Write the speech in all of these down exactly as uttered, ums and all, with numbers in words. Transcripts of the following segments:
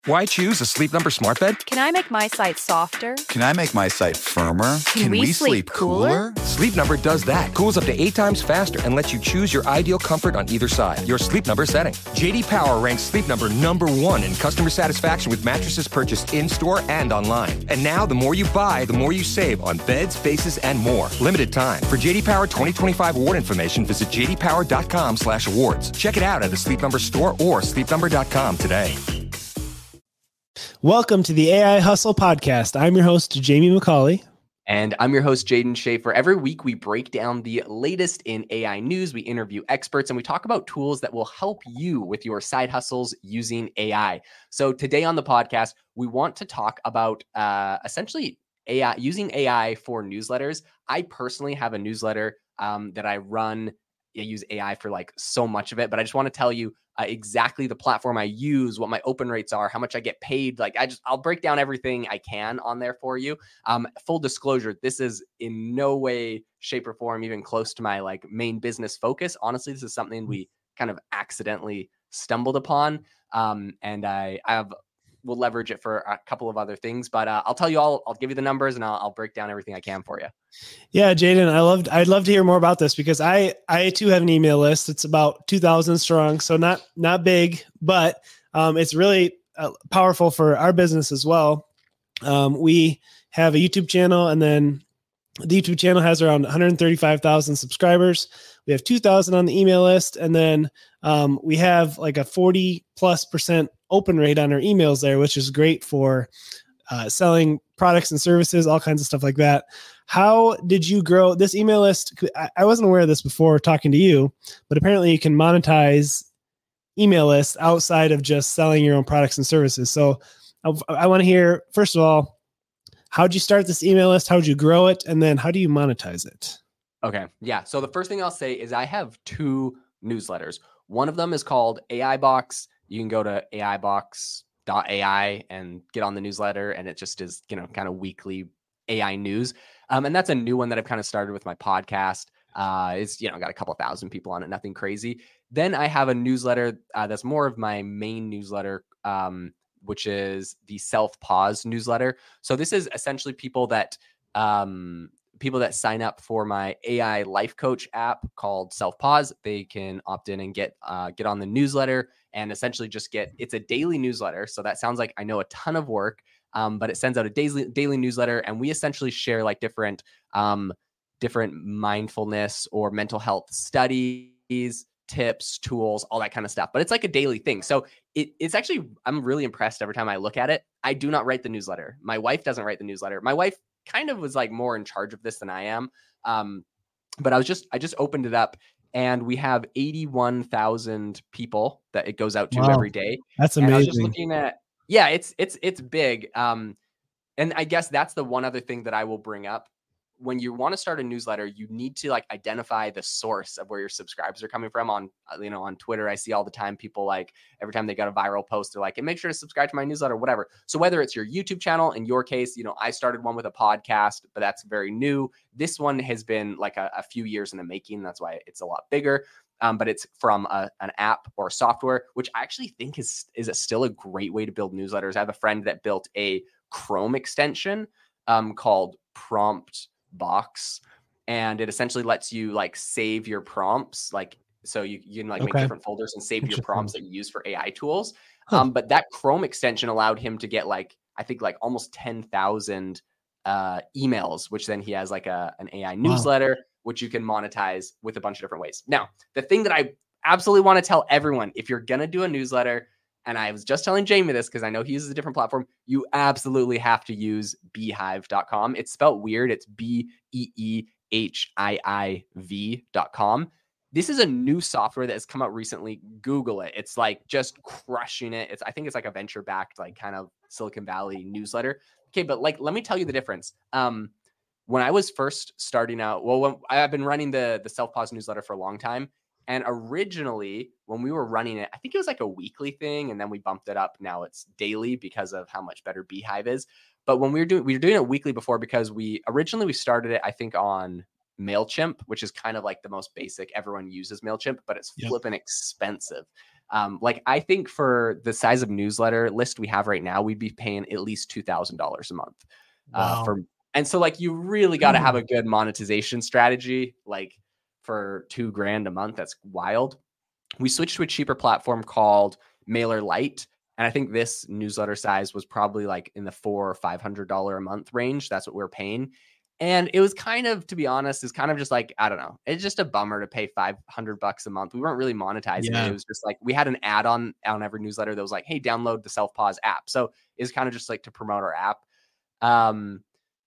Why choose a Sleep Number smart bed? Can I make my site softer? Can I make my site firmer? Can, Can we, we sleep, sleep cooler? cooler? Sleep Number does that. Cools up to eight times faster and lets you choose your ideal comfort on either side. Your Sleep Number setting. J D Power ranks Sleep Number number one in customer satisfaction with mattresses purchased in-store and online. And now, the more you buy, the more you save on beds, bases, and more. Limited time. For J D Power twenty twenty-five award information, visit j d power dot com slash awards. Check it out at a Sleep Number store or sleep number dot com today. Welcome to the A I Hustle Podcast. I'm your host, Jamie McCauley. And I'm your host, Jaden Schaefer. Every week, we break down the latest in A I news. We interview experts and we talk about tools that will help you with your side hustles using A I. So today on the podcast, we want to talk about uh, essentially A I, using A I for newsletters. I personally have a newsletter um, that I run. I use A I for like so much of it, but I just want to tell you uh, exactly the platform I use, what my open rates are, how much I get paid. Like I just, I'll break down everything I can on there for you. Um, full disclosure, this is in no way, shape or form, even close to my like main business focus. Honestly, this is something we kind of accidentally stumbled upon. Um, and I, I have, we'll leverage it for a couple of other things, but uh, I'll tell you all, I'll give you the numbers and I'll, I'll break down everything I can for you. Yeah, Jaden, I loved, I'd love to hear more about this because I, I too have an email list. It's about two thousand strong. So not, not big, but um, it's really uh, powerful for our business as well. Um, we have a YouTube channel, and then the YouTube channel has around one hundred thirty-five thousand subscribers. We have two thousand on the email list. And then um, we have like a forty plus percent open rate on our emails there, which is great for uh, selling products and services, all kinds of stuff like that. How did you grow this email list? I, I wasn't aware of this before talking to you, but apparently you can monetize email lists outside of just selling your own products and services. So I, I want to hear, first of all, how'd you start this email list? How'd you grow it? And then how do you monetize it? Okay. Yeah. So the first thing I'll say is I have two newsletters. One of them is called A I Box. You can go to A I box dot A I and get on the newsletter, and it just is, you know, kind of weekly A I news. Um, and that's a new one that I've kind of started with my podcast. Uh, it's, you know, got a couple thousand people on it, nothing crazy. Then I have a newsletter uh, that's more of my main newsletter, um, which is the Self-Pause newsletter. So this is essentially people that um, people that sign up for my A I life coach app called Self-Pause. They can opt in and get uh, get on the newsletter and essentially just get, it's a daily newsletter. So that sounds like I know a ton of work, um, but it sends out a daily daily newsletter, and we essentially share like different um, different mindfulness or mental health studies, tips, tools, all that kind of stuff. But it's like a daily thing. So it, it's actually, I'm really impressed every time I look at it. I do not write the newsletter. My wife doesn't write the newsletter. My wife kind of was like more in charge of this than I am. Um, but I was just, I just opened it up, and we have eighty-one thousand people that it goes out to Wow. every day. That's And amazing. I was just looking at, yeah, it's, it's, it's big. Um, and I guess that's the one other thing that I will bring up. When you want to start a newsletter, you need to like identify the source of where your subscribers are coming from. On, you know, on Twitter, I see all the time people like every time they got a viral post, they're like, and make sure to subscribe to my newsletter, whatever. So whether it's your YouTube channel, in your case, you know, I started one with a podcast, but that's very new. This one has been like a, a few years in the making. That's why it's a lot bigger. Um, but it's from a, an app or software, which I actually think is, is a, still a great way to build newsletters. I have a friend that built a Chrome extension um, called Prompt Box, and it essentially lets you like save your prompts, like so you, you can like make Okay. different folders and save your prompts that you use for A I tools. Huh. Um, but that Chrome extension allowed him to get like I think like almost ten thousand uh, emails, which then he has like a an A I newsletter, wow. which you can monetize with a bunch of different ways. Now, the thing that I absolutely want to tell everyone, if you're gonna do a newsletter, and I was just telling Jamie this because I know he uses a different platform, you absolutely have to use beehive dot com. It's spelled weird. It's B E E H I I V dot com. This is a new software that has come out recently. Google it. It's like just crushing it. It's I think it's like a venture-backed, like kind of Silicon Valley newsletter. Okay, but like, let me tell you the difference. Um, when I was first starting out, well, when, I've been running the, the Self-Pause newsletter for a long time. And originally, when we were running it, I think it was like a weekly thing, and then we bumped it up. Now it's daily because of how much better Beehive is. But when we were doing, we were doing it weekly before because we originally we started it, I think, on MailChimp, which is kind of like the most basic. Everyone uses MailChimp, but it's Yep. flipping expensive. Um, like I think for the size of newsletter list we have right now, we'd be paying at least two thousand dollars a month uh, Wow. for. And so like you really got to have a good monetization strategy, like for two grand a month. That's wild. We switched to a cheaper platform called MailerLite. And I think this newsletter size was probably like in the four or five hundred dollar a month range. That's what we're paying. And it was kind of, to be honest, is kind of just like, I don't know. It's just a bummer to pay five hundred bucks a month. We weren't really monetizing Yeah. it. It was just like, we had an add on on every newsletter that was like, hey, download the Self Pause app. So it's kind of just like to promote our app. Um,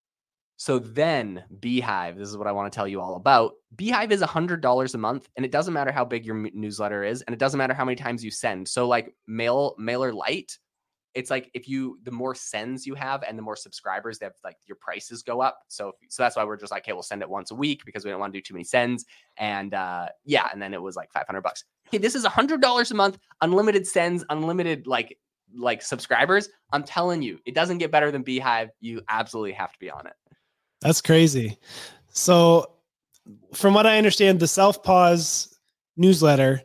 So then Beehive, this is what I want to tell you all about. Beehive is one hundred dollars a month, and it doesn't matter how big your m- newsletter is, and it doesn't matter how many times you send. So like Mail MailerLite, it's like if you, the more sends you have and the more subscribers, they have like your prices go up. So, so that's why we're just like, hey, we'll send it once a week because we don't want to do too many sends. And uh, yeah, and then it was like five hundred bucks. Okay, this is one hundred dollars a month, unlimited sends, unlimited like like subscribers. I'm telling you, it doesn't get better than Beehive. You absolutely have to be on it. That's crazy. So from what I understand, the Self Pause newsletter,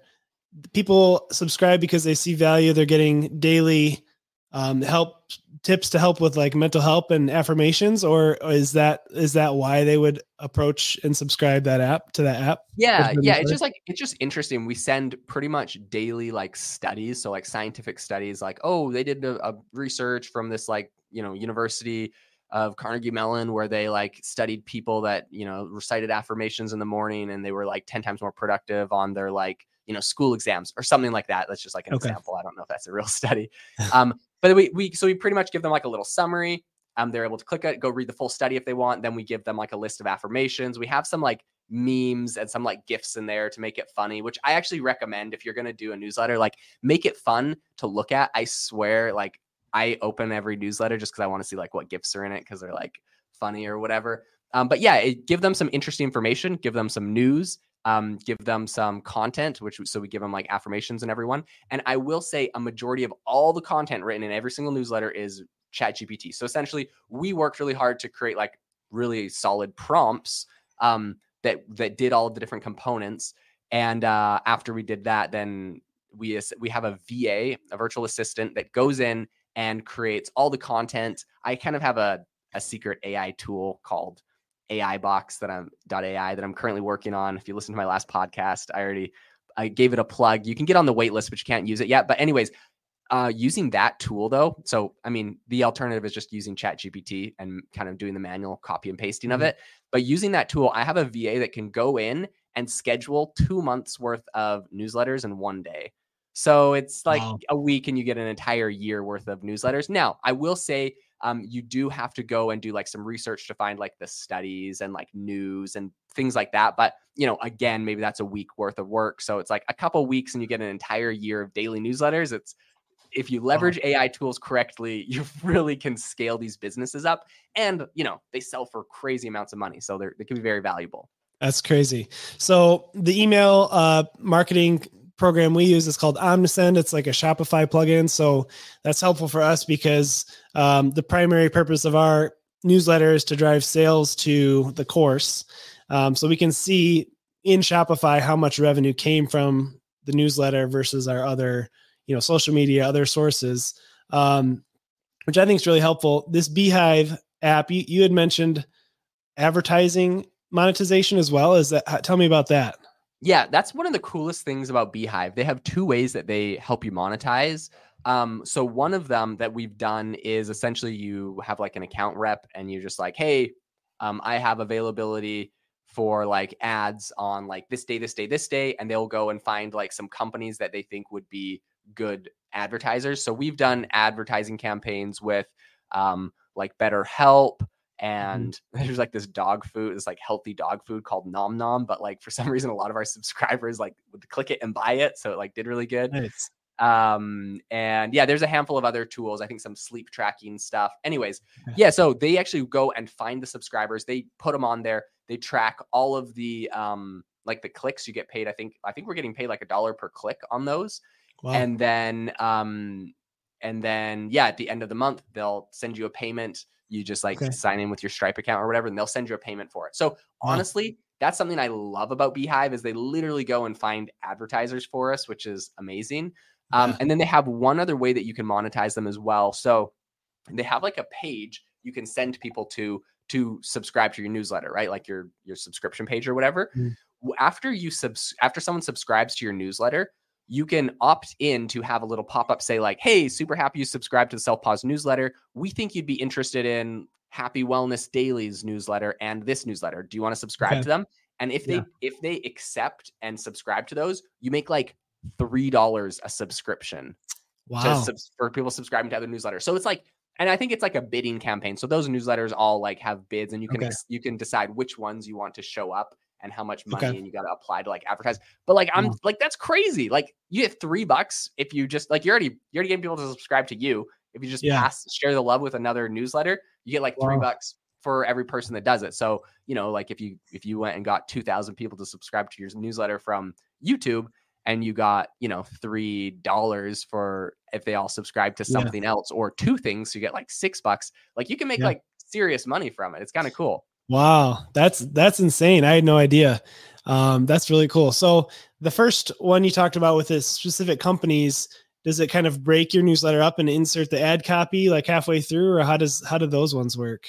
people subscribe because they see value. They're getting daily um, help tips to help with like mental help and affirmations, or is that, is that why they would approach and subscribe that app to that app? Yeah. Yeah. It's just like, it's just interesting. We send pretty much daily like studies. So like scientific studies, like, oh, they did a, a research from this like, you know, university of Carnegie Mellon where they like studied people that, you know, recited affirmations in the morning and they were like ten times more productive on their like, you know, school exams or something like that. That's just like an Okay. example. I don't know if that's a real study. Um, but we, we, so we pretty much give them like a little summary. Um, they're able to click it, go read the full study if they want. Then we give them like a list of affirmations. We have some like memes and some like GIFs in there to make it funny, which I actually recommend if you're going to do a newsletter, like make it fun to look at. I swear, like, I open every newsletter just because I want to see like what GIFs are in it because they're like funny or whatever. Um, but yeah, it, give them some interesting information, give them some news, um, give them some content, which so we give them like affirmations and everyone. And I will say a majority of all the content written in every single newsletter is ChatGPT. So essentially, we worked really hard to create like really solid prompts um, that that did all of the different components. And uh, after we did that, then we we have a V A, a virtual assistant that goes in and creates all the content. I kind of have a, a secret A I tool called A I box that I'm .ai that I'm currently working on. If you listen to my last podcast, I already, I gave it a plug. You can get on the wait list, but you can't use it yet. But anyways, uh, using that tool though. So, I mean, the alternative is just using ChatGPT and kind of doing the manual copy and pasting mm-hmm. of it. But using that tool, I have a V A that can go in and schedule two months worth of newsletters in one day. So it's like wow. a week and you get an entire year worth of newsletters. Now, I will say um, you do have to go and do like some research to find like the studies and like news and things like that. But, you know, again, maybe that's a week worth of work. So it's like a couple weeks and you get an entire year of daily newsletters. It's if you leverage wow. A I tools correctly, you really can scale these businesses up. And, you know, they sell for crazy amounts of money. So they're, they can be very valuable. That's crazy. So the email uh, marketing program we use is called Omnisend. It's like a Shopify plugin. So that's helpful for us because um, the primary purpose of our newsletter is to drive sales to the course. Um, so we can see in Shopify how much revenue came from the newsletter versus our other, you know, social media, other sources, um, which I think is really helpful. This Beehive app, you, you had mentioned advertising monetization as well. Is that, tell me about that. Yeah, that's one of the coolest things about Beehive. They have two ways that they help you monetize. Um, so one of them that we've done is essentially you have like an account rep and you're just like, hey, um, I have availability for like ads on like this day, this day, this day. And they'll go and find like some companies that they think would be good advertisers. So we've done advertising campaigns with um, like BetterHelp. And mm-hmm. there's like this dog food, this like healthy dog food called Nom Nom. But like for some reason, a lot of our subscribers like would click it and buy it. So it like did really good. Nice. Um, and yeah, there's a handful of other tools. I think some sleep tracking stuff. Anyways, yeah. So they actually go and find the subscribers. They put them on there. They track all of the um like the clicks you get paid. I think I think we're getting paid like a dollar per click on those. Wow. And then um and then yeah, at the end of the month, they'll send you a payment. You just like okay. sign in with your Stripe account or whatever, and they'll send you a payment for it. So honestly, that's something I love about Beehive is they literally go and find advertisers for us, which is amazing. Um, Yeah. and then they have one other way that you can monetize them as well. So they have like a page you can send people to to subscribe to your newsletter, right? Like your your subscription page or whatever. Mm. After you subs after someone subscribes to your newsletter, you can opt in to have a little pop-up say like, hey, super happy you subscribed to the Self Pause newsletter. We think you'd be interested in Happy Wellness Daily's newsletter and this newsletter. Do you want to subscribe Okay. to them? And if they Yeah. if they accept and subscribe to those, you make like three dollars a subscription Wow. to subs- for people subscribing to other newsletters. So it's like, and I think it's like a bidding campaign. So those newsletters all like have bids, and you can Okay. ex- you can decide which ones you want to show up and how much money, Okay. and you got to apply to like advertise. But like I'm Wow. like that's crazy. Like you get three bucks if you just like you're already you're already getting people to subscribe to you. If you just Yeah. pass share the love with another newsletter, you get like three Wow. bucks for every person that does it. So you know, like if you if you went and got two thousand people to subscribe to your newsletter from YouTube, and you got, you know, three dollars for if they all subscribe to Yeah. something else, or two things, you get like six bucks. Like you can make Yeah. like serious money from it. It's kind of cool. Wow, that's that's insane. I had no idea. Um, that's really cool. So the first one you talked about with this specific companies, does it kind of break your newsletter up and insert the ad copy like halfway through, or how does how do those ones work?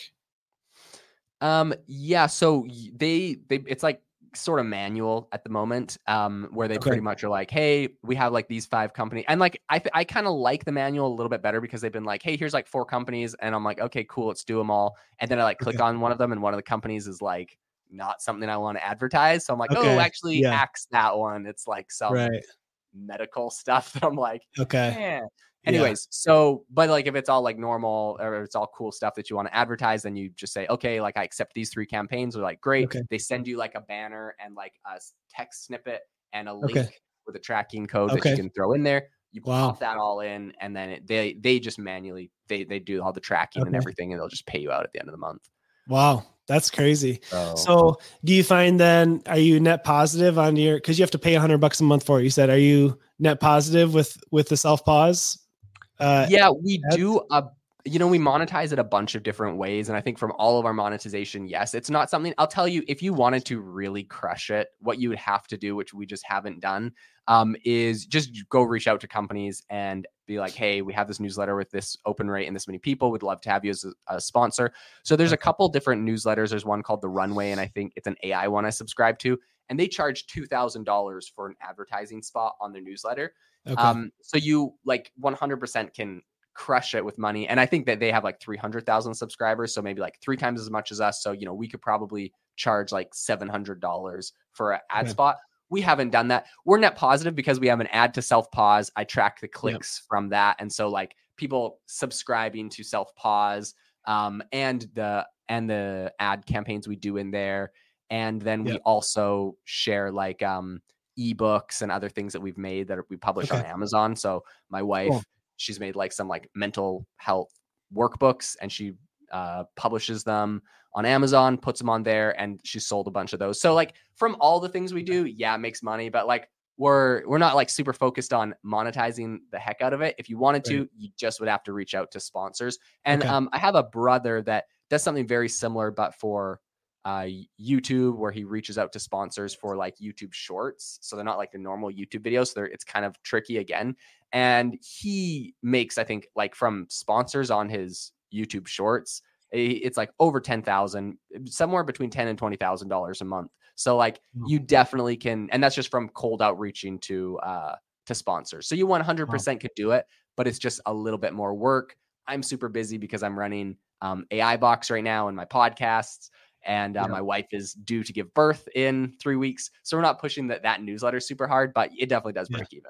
Um, yeah. So y- they they it's like sort of manual at the moment, um, where they Okay. pretty much are like, hey, we have like these five companies, and like I th- I kind of like the manual a little bit better because they've been like, hey, here's like four companies, and I'm like, okay, cool, let's do them all, and then I like click Okay. on one of them, and one of the companies is like not something I want to advertise, so I'm like, Okay. oh, actually, Yeah. axe that one. It's like some Right. medical stuff that I'm like, Okay. eh. Yeah. Anyways, so but like if it's all like normal or it's all cool stuff that you want to advertise, then you just say, okay, like I accept these three campaigns. They're like, great. Okay. They send you like a banner and like a s- text snippet and a Okay. link with a tracking code that Okay. you can throw in there. You Wow. pop that all in, and then it, they they just manually they they do all the tracking and Okay. everything, and they'll just pay you out at the end of the month. Wow, that's crazy. So, So do you find then, are you net positive on your, because you have to pay a hundred bucks a month for it, you said, are you net positive with with the Self Pause? Uh, yeah, we ads? do a you know, we monetize it a bunch of different ways. And I think from all of our monetization, yes, it's not something I'll tell you, if you wanted to really crush it, what you would have to do, which we just haven't done, um, is just go reach out to companies and be like, hey, we have this newsletter with this open rate and this many people. We'd love to have you as a, a sponsor. So there's a couple different newsletters. There's one called The Runway, and I think it's an A I one I subscribe to. And they charge two thousand dollars for an advertising spot on their newsletter. Okay. Um, so you like one hundred percent can crush it with money. And I think that they have like three hundred thousand subscribers. So maybe like three times as much as us. So, you know, we could probably charge like seven hundred dollars for an ad Okay. spot. We haven't done that. We're net positive because we have an ad to Self Pause. I track the clicks from that. And so like people subscribing to Self Pause, um, and the, and the ad campaigns we do in there. And then we Yep. also share like, um, ebooks and other things that we've made that we publish on Okay. Amazon. So my wife, Cool. she's made like some like mental health workbooks, and she uh, publishes them on Amazon, puts them on there, and she sold a bunch of those. So like from all the things we do, yeah, it makes money, but like we're we're not like super focused on monetizing the heck out of it. If you wanted to, Right. you just would have to reach out to sponsors. And Okay. um, I have a brother that does something very similar, but for uh, YouTube, where he reaches out to sponsors for like YouTube shorts. So they're not like the normal YouTube videos. So they're, it's kind of tricky again. And he makes, I think, like from sponsors on his YouTube shorts, i- it's like over ten thousand, somewhere between ten and twenty thousand dollars a month. So like Wow. you definitely can, and that's just from cold outreaching to uh to sponsors. So you one hundred percent could do it, but it's just a little bit more work. I'm super busy because I'm running um, A I Box right now and my podcasts. And uh, Yeah. my wife is due to give birth in three weeks. So we're not pushing that, that newsletter super hard, but it definitely does Yeah. break even.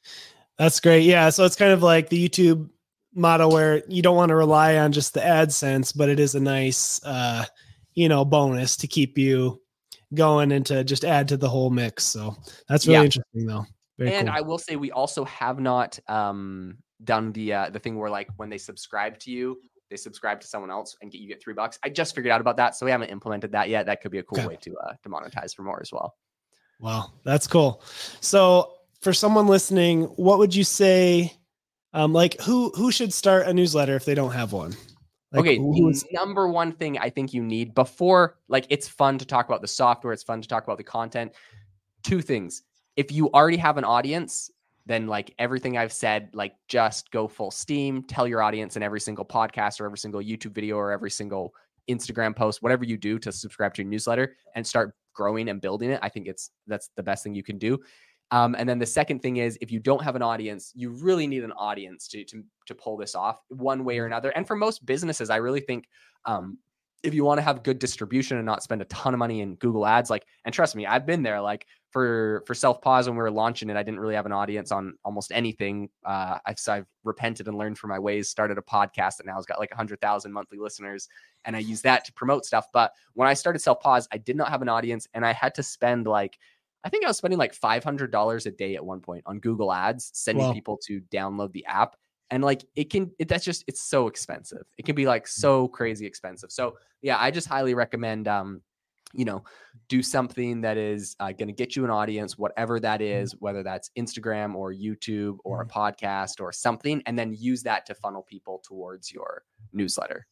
That's great. Yeah. So it's kind of like the YouTube model where you don't want to rely on just the AdSense, but it is a nice, uh, you know, bonus to keep you going and to just add to the whole mix. So that's really Yeah. interesting though. Very And cool. I will say we also have not um, done the uh, the thing where like when they subscribe to you, they subscribe to someone else and get you get three bucks. I just figured out about that, so we haven't implemented that yet. That could be a cool Okay. way to uh, to monetize for more as well. Wow, that's cool. So for someone listening, what would you say? Um, like who who should start a newsletter if they don't have one? Like, okay, who the is- number one thing I think you need before, like, it's fun to talk about the software, it's fun to talk about the content. Two things. If you already have an audience, then like everything I've said, like just go full steam, tell your audience in every single podcast or every single YouTube video or every single Instagram post, whatever you do to subscribe to your newsletter and start growing and building it. I think it's, that's the best thing you can do. Um, and then the second thing is, if you don't have an audience, you really need an audience to, to, to pull this off one way or another. And for most businesses, I really think, um, if you want to have good distribution and not spend a ton of money in Google ads, like, and trust me, I've been there, like for, for Self Pause, when we were launching it, I didn't really have an audience on almost anything. Uh, I've, so I've repented and learned from my ways, started a podcast that now has got like a hundred thousand monthly listeners. And I use that to promote stuff. But when I started Self Pause, I did not have an audience, and I had to spend like, I think I was spending like five hundred dollars a day at one point on Google ads, sending Wow. people to download the app. And like, it can, it, that's just, it's so expensive. It can be like so crazy expensive. So yeah, I just highly recommend, um, you know, do something that is uh, going to get you an audience, whatever that is, whether that's Instagram or YouTube or a podcast or something, and then use that to funnel people towards your newsletter.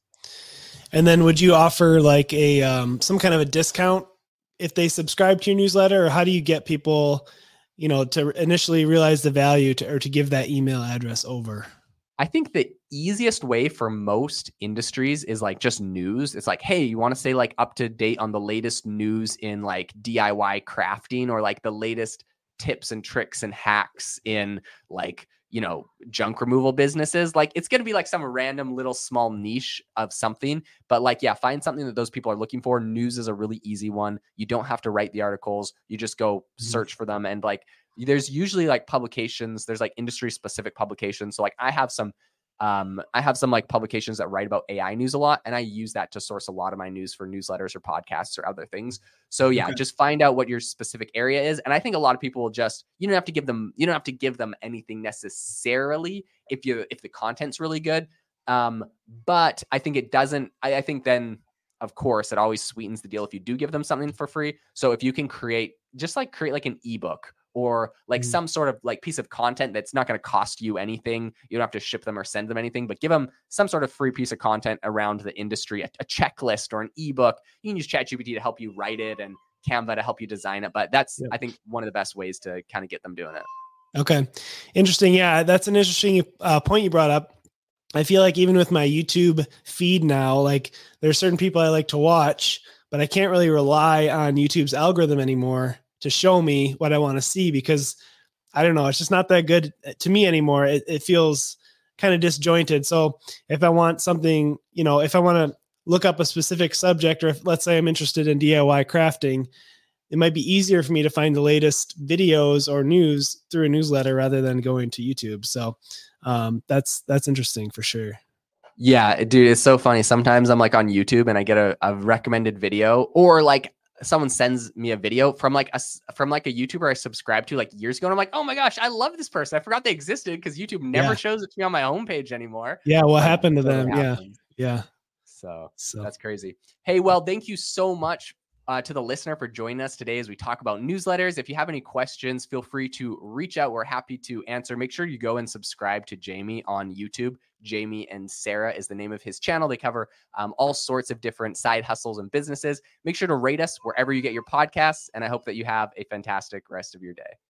And then would you offer like a, um, some kind of a discount if they subscribe to your newsletter, or how do you get people, you know, to initially realize the value to, or to give that email address over? I think the easiest way for most industries is like just news. It's like, hey, you want to stay like up to date on the latest news in like D I Y crafting, or like the latest tips and tricks and hacks in like, you know, junk removal businesses. Like, it's going to be like some random little small niche of something, but like, yeah, find something that those people are looking for. News is a really easy one. You don't have to write the articles. You just go search for them. And like, there's usually like publications, there's like industry specific publications. So like I have some, um, I have some like publications that write about A I news a lot, and I use that to source a lot of my news for newsletters or podcasts or other things. So yeah, Okay. just find out what your specific area is. And I think a lot of people will just, you don't have to give them, you don't have to give them anything necessarily if you, if the content's really good. Um, but I think it doesn't, I, I think then of course it always sweetens the deal if you do give them something for free. So if you can create, just like create like an ebook, or like Mm-hmm. some sort of like piece of content that's not going to cost you anything. You don't have to ship them or send them anything, but give them some sort of free piece of content around the industry, a, a checklist or an ebook. You can use ChatGPT to help you write it and Canva to help you design it. But that's, Yeah. I think, one of the best ways to kind of get them doing it. Okay. Interesting. Yeah. That's an interesting uh, point you brought up. I feel like even with my YouTube feed now, like there's certain people I like to watch, but I can't really rely on YouTube's algorithm anymore to show me what I want to see, because I don't know, it's just not that good to me anymore. It, it feels kind of disjointed. So if I want something, you know, if I want to look up a specific subject, or if let's say I'm interested in D I Y crafting, it might be easier for me to find the latest videos or news through a newsletter rather than going to YouTube. So um, that's, that's interesting for sure. Yeah, dude, it's so funny. Sometimes I'm like on YouTube and I get a, a recommended video, or like someone sends me a video from like a, from like a YouTuber I subscribed to like years ago. And I'm like, oh my gosh, I love this person. I forgot they existed, because YouTube never Yeah. shows it to me on my homepage anymore. Yeah. What Like, happened to totally them? Yeah. happens. Yeah. So So that's crazy. Hey, well, thank you so much uh, to the listener for joining us today as we talk about newsletters. If you have any questions, feel free to reach out. We're happy to answer. Make sure you go and subscribe to Jamie on YouTube. Jamie and Sarah is the name of his channel. They cover um, all sorts of different side hustles and businesses. Make sure to rate us wherever you get your podcasts. And I hope that you have a fantastic rest of your day.